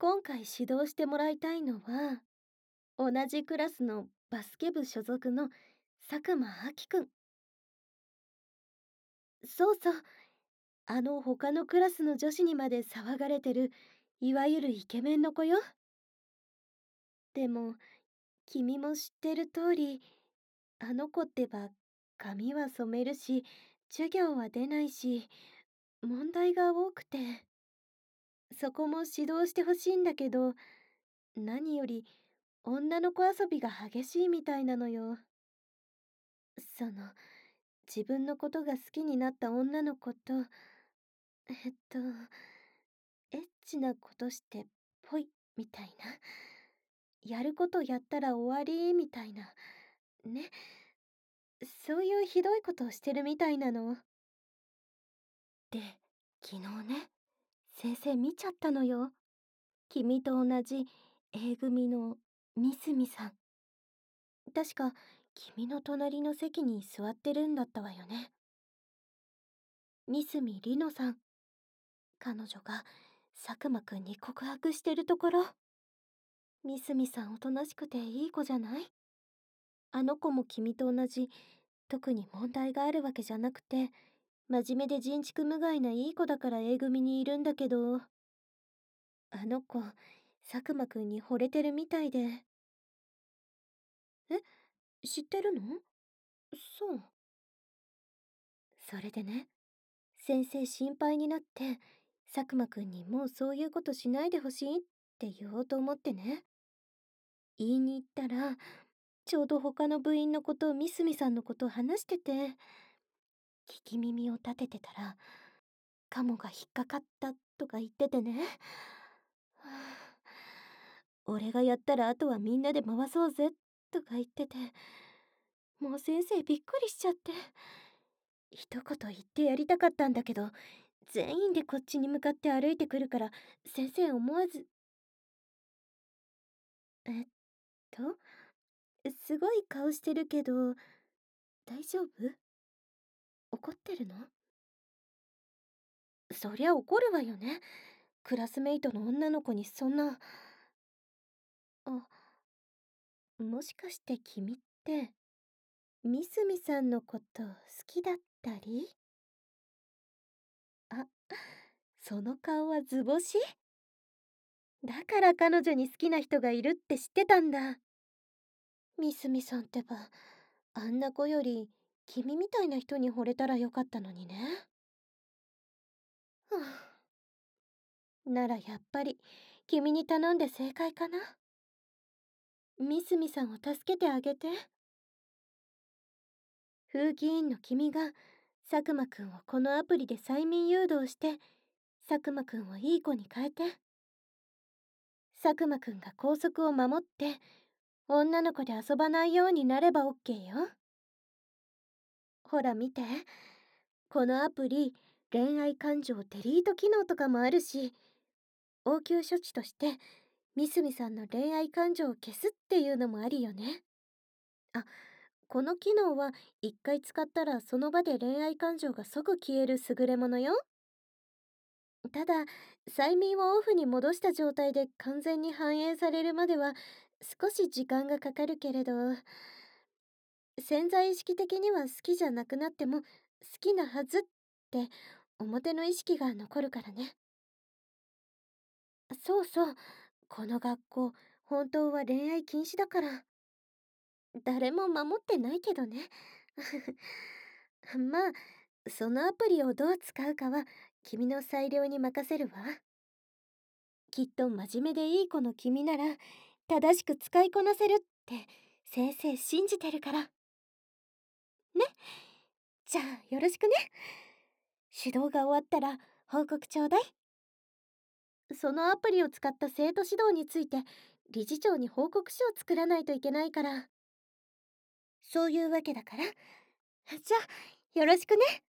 今回指導してもらいたいのは、同じクラスのバスケ部所属の佐久間あきくん。そうそう、他のクラスの女子にまで騒がれてる、いわゆるイケメンの子よ。でも、君も知ってる通り、あの子ってば、髪は染めるし、授業は出ないし、問題が多くて、そこも指導してほしいんだけど、何より女の子遊びが激しいみたいなのよ。その、自分のことが好きになった女の子と、えっと、エッチなことしてぽいみたいな。やることやったら終わりみたいな。ね。そういうひどいことをしてるみたいなの。で、昨日ね、先生見ちゃったのよ。君と同じ A 組のみすみさん。確か、君の隣の席に座ってるんだったわよね。三角りのさん。彼女が佐久間くんに告白してるところ。みすみさんおとなしくていい子じゃない？あの子も君と同じ、特に問題があるわけじゃなくて、真面目で人畜無害ないい子だから A 組にいるんだけど、あの子、佐久間くんに惚れてるみたいで。え、知ってるの？そう。それでね、先生心配になって、佐久間くんにもうそういうことしないでほしいって言おうと思ってね。言いに行ったら、ちょうど他の部員のことをみすみさんのことを話してて、聞き耳を立ててたら、カモが引っかかったとか言っててね。はあ、俺がやったらあとはみんなで回そうぜとか言ってて、もう先生びっくりしちゃって。一言言ってやりたかったんだけど、全員でこっちに向かって歩いてくるから、先生思わず。えっと、すごい顔してるけど、大丈夫？怒ってるの？そりゃ怒るわよね。クラスメイトの女の子にそんな。あ、もしかして君って、みすみさんのこと好きだったり？あ、その顔は図星？だから彼女に好きな人がいるって知ってたんだ。みすみさんってば、あんな子より君みたいな人に惚れたらよかったのにね。はあ、ならやっぱり君に頼んで正解かな。みすみさんを助けてあげて。風紀委員の君が佐久間くんをこのアプリで催眠誘導して佐久間くんをいい子に変えて、佐久間くんが校則を守って女の子で遊ばないようになれば OK よ。ほら見て、このアプリ恋愛感情デリート機能とかもあるし、応急処置としてみすみさんの恋愛感情を消すっていうのもありよね。あ、この機能は一回使ったらその場で恋愛感情が即消える優れものよ。ただ、催眠をオフに戻した状態で完全に反映されるまでは少し時間がかかるけれど、潜在意識的には好きじゃなくなっても好きなはずって表の意識が残るからね。そうそう、この学校本当は恋愛禁止だから。誰も守ってないけどね。まあ、そのアプリをどう使うかは君の裁量に任せるわ。きっと真面目でいい子の君なら正しく使いこなせるって先生信じてるから。ね。じゃあよろしくね。指導が終わったら報告ちょうだい。そのアプリを使った生徒指導について理事長に報告書を作らないといけないから。そういうわけだから。じゃあよろしくね。